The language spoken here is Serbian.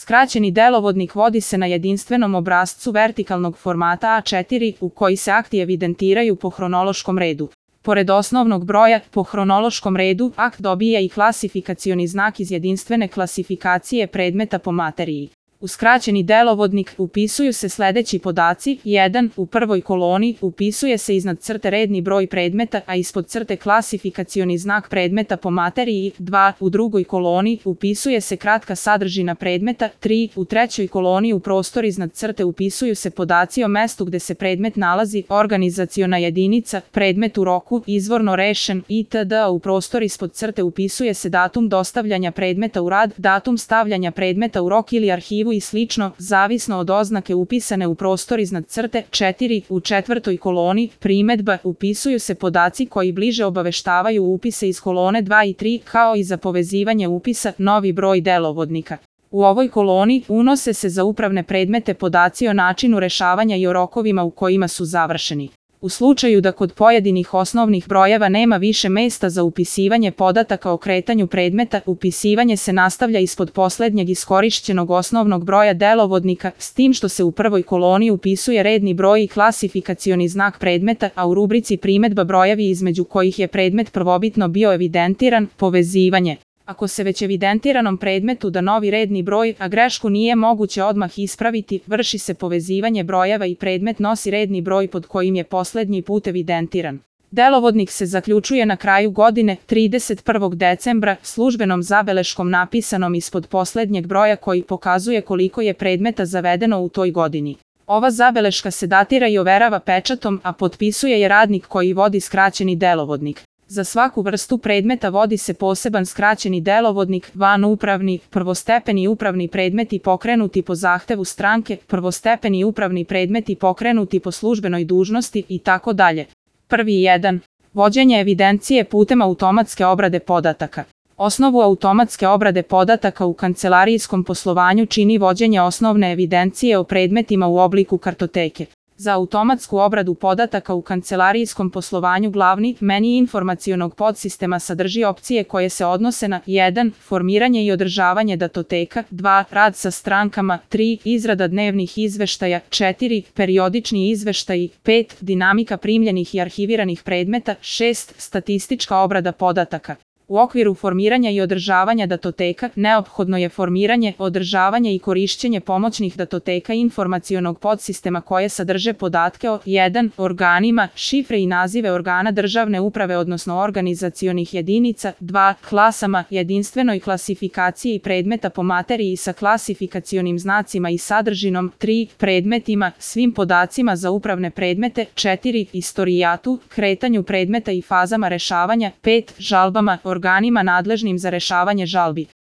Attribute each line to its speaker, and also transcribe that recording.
Speaker 1: Skraćeni delovodnik vodi se na jedinstvenom obrascu vertikalnog formata A4 u koji se akti evidentiraju po hronološkom redu. Pored osnovnog broja, po hronološkom redu, akt dobija i klasifikacioni znak iz jedinstvene klasifikacije predmeta po materiji. U skraćeni delovodnik upisuju se sledeći podaci: 1. U prvoj koloni upisuje se iznad crte redni broj predmeta, a ispod crte klasifikacioni znak predmeta po materiji. 2. U drugoj koloni upisuje se kratka sadržina predmeta. 3. U trećoj koloni u prostor iznad crte upisuju se podaci o mestu gde se predmet nalazi, organizaciona jedinica, predmet u roku, izvorno rešen, itd. U prostor ispod crte upisuje se datum dostavljanja predmeta u rad, datum stavljanja predmeta u rok ili arhivu i slično, zavisno od oznake upisane u prostor iznad crte. 4. U četvrtoj koloni, primedba, upisuju se podaci koji bliže obaveštavaju upise iz kolone 2 i 3, kao i za povezivanje upisa, novi broj delovodnika. U ovoj koloni unose se za upravne predmete podaci o načinu rešavanja i o rokovima u kojima su završeni. U slučaju da kod pojedinih osnovnih brojeva nema više mesta za upisivanje podataka o kretanju predmeta, upisivanje se nastavlja ispod poslednjeg iskorišćenog osnovnog broja delovodnika, s tim što se u prvoj koloni upisuje redni broj i klasifikacioni znak predmeta, a u rubrici primedba brojevi između kojih je predmet prvobitno bio evidentiran, povezivanje. Ako se već evidentiranom predmetu da novi redni broj, a grešku nije moguće odmah ispraviti, vrši se povezivanje brojeva i predmet nosi redni broj pod kojim je poslednji put evidentiran. Delovodnik se zaključuje na kraju godine, 31. decembra, službenom zabeleškom napisanom ispod poslednjeg broja koji pokazuje koliko je predmeta zavedeno u toj godini. Ova zabeleška se datira i overava pečatom, a potpisuje je radnik koji vodi skraćeni delovodnik. Za svaku vrstu predmeta vodi se poseban skraćeni delovodnik, vanupravni, prvostepeni upravni predmeti pokrenuti po zahtevu stranke, prvostepeni upravni predmeti pokrenuti po službenoj dužnosti itd. Prvi 1. Vođenje evidencije putem automatske obrade podataka. Osnovu automatske obrade podataka u kancelarijskom poslovanju čini vođenje osnovne evidencije o predmetima u obliku kartoteke. Za automatsku obradu podataka u kancelarijskom poslovanju glavni meni informacionog podsistema sadrži opcije koje se odnose na 1. Formiranje i održavanje datoteka, 2. Rad sa strankama, 3. Izrada dnevnih izveštaja, 4. Periodični izveštaji, 5. Dinamika primljenih i arhiviranih predmeta, 6. Statistička obrada podataka. U okviru formiranja i održavanja datoteka neophodno je formiranje, održavanje i korišćenje pomoćnih datoteka informacionog podsistema koje sadrže podatke o 1. Organima, šifre i nazive organa državne uprave odnosno organizacionih jedinica, 2. Klasama, jedinstvenoj klasifikaciji predmeta po materiji sa klasifikacionim znacima i sadržinom, 3. Predmetima, svim podacima za upravne predmete, 4. Istorijatu, kretanju predmeta i fazama rešavanja, 5. Žalbama, organima nadležnim za rešavanje žalbi.